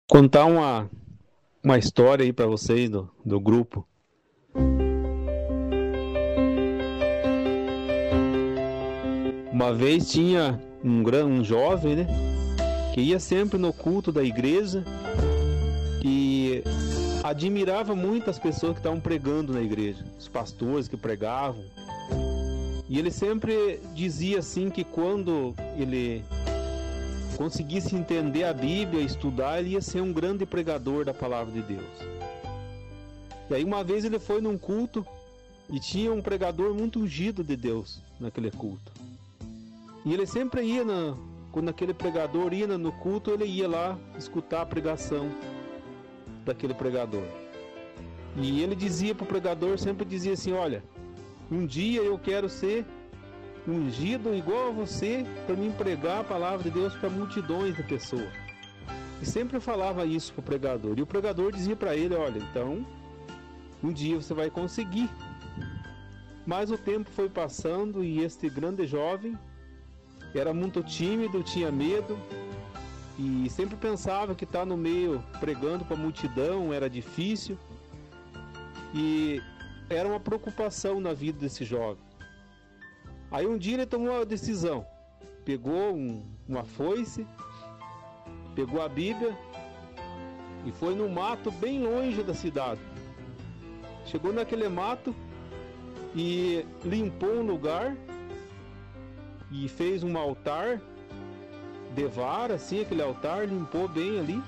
Contar uma história aí para vocês do grupo. Uma vez tinha um jovem, né, que ia sempre no culto da igreja e admirava muito as pessoas que estavam pregando na igreja, os pastores que pregavam. E ele sempre dizia assim que quando ele conseguisse entender a Bíblia, estudar, ele ia ser um grande pregador da palavra de Deus. E aí uma vez ele foi num culto e tinha um pregador muito ungido de Deus naquele culto. E ele sempre ia, quando aquele pregador ia no culto, ele ia lá escutar a pregação daquele pregador. E ele dizia para o pregador, sempre dizia assim: olha, um dia eu quero ser ungido igual a você para me pregar a palavra de Deus para multidões de pessoas. E sempre falava isso para o pregador. E o pregador dizia para ele: olha, então um dia você vai conseguir. Mas o tempo foi passando e este grande jovem era muito tímido, tinha medo e sempre pensava que estar no meio pregando para a multidão era difícil. E era uma preocupação na vida desse jovem. Aí um dia ele tomou uma decisão, pegou uma foice, pegou a Bíblia e foi num mato bem longe da cidade. Chegou naquele mato e limpou um lugar e fez um altar de vara, assim, aquele altar, limpou bem ali.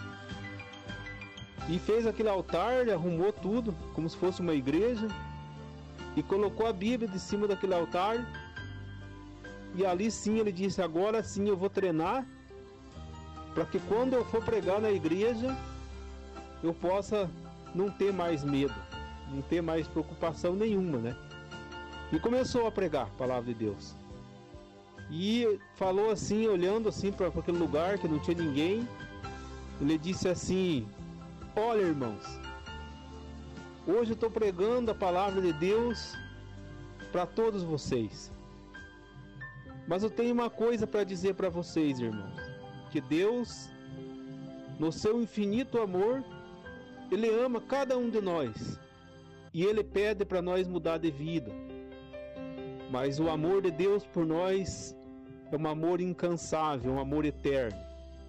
E fez aquele altar, arrumou tudo, como se fosse uma igreja, e colocou a Bíblia de cima daquele altar. E ali sim ele disse: agora sim eu vou treinar, para que quando eu for pregar na igreja, eu possa não ter mais medo, não ter mais preocupação nenhuma, né? E começou a pregar a palavra de Deus. E falou assim, olhando assim para aquele lugar que não tinha ninguém, ele disse assim: olha, irmãos, hoje eu estou pregando a palavra de Deus para todos vocês. Mas eu tenho uma coisa para dizer para vocês, irmãos, que Deus, no seu infinito amor, Ele ama cada um de nós e Ele pede para nós mudar de vida. Mas o amor de Deus por nós é um amor incansável, um amor eterno.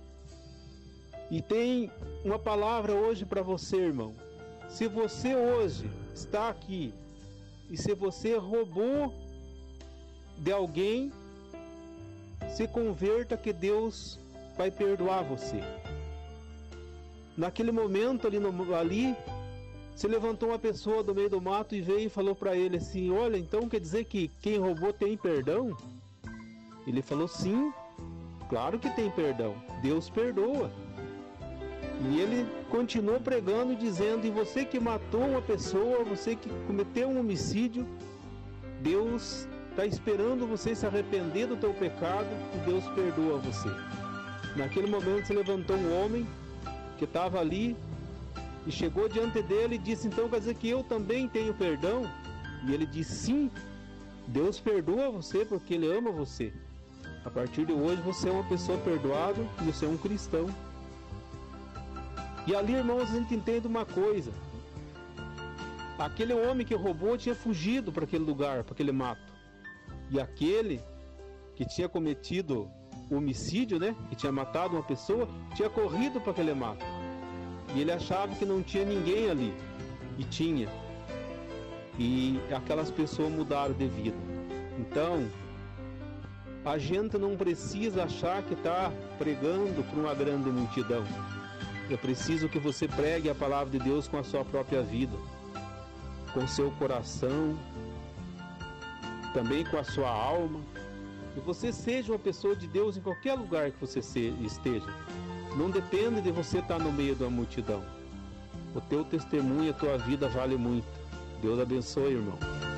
E tem uma palavra hoje para você, irmão. Se você hoje está aqui e se você roubou de alguém, se converta que Deus vai perdoar você. Naquele momento ali se levantou uma pessoa do meio do mato e veio e falou para ele assim: olha, então quer dizer que quem roubou tem perdão? Ele falou: sim, claro que tem perdão, Deus perdoa. E ele continuou pregando e dizendo: e você que matou uma pessoa, você que cometeu um homicídio, Deus está esperando você se arrepender do teu pecado e Deus perdoa você. Naquele momento se levantou um homem que estava ali e chegou diante dele e disse: então quer dizer que eu também tenho perdão? E ele disse: sim, Deus perdoa você porque Ele ama você. A partir de hoje você é uma pessoa perdoada e você é um cristão. E ali, irmãos, a gente entende uma coisa: aquele homem que roubou tinha fugido para aquele lugar, para aquele mato. E aquele que tinha cometido o homicídio, né, que tinha matado uma pessoa, tinha corrido para aquele mato. E ele achava que não tinha ninguém ali. E tinha. E aquelas pessoas mudaram de vida. Então, a gente não precisa achar que está pregando para uma grande multidão. É preciso que você pregue a palavra de Deus com a sua própria vida, com o seu coração, também com a sua alma. Que você seja uma pessoa de Deus em qualquer lugar que você esteja. Não depende de você estar no meio da multidão. O teu testemunho, a tua vida vale muito. Deus abençoe, irmão.